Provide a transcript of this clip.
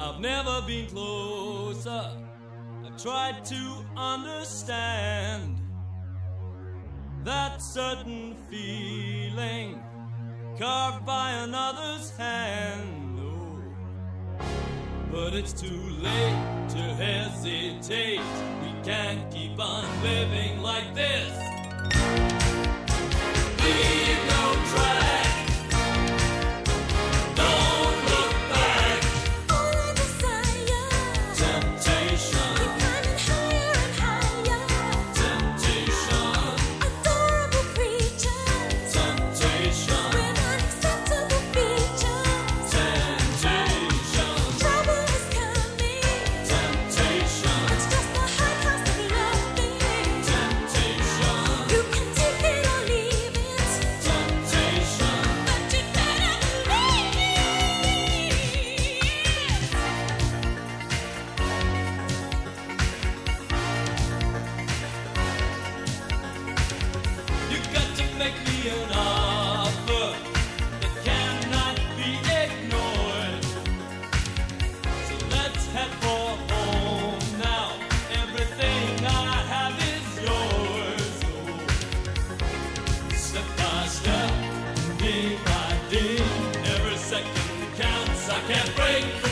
I've never been closer. I've tried to understand that certain feeling carved by another's hand. Oh, but it's too late to hesitate. We can't keep on living like this. Leave no track. Don't look back. All I desire. Temptation. Keep climbing higher and higher. Temptation. Adorable creatures. Temptation. With unacceptable features. Temptation. Trouble is coming. Temptation. It's just the high cost of loving. Temptation. You can take it or leave it. Temptation. But you better believe it. You got to make me an offer that cannot be ignored. So let's head for home now. Everything I have is yours. Oh, step by step, day by day, every second counts. I can't break free.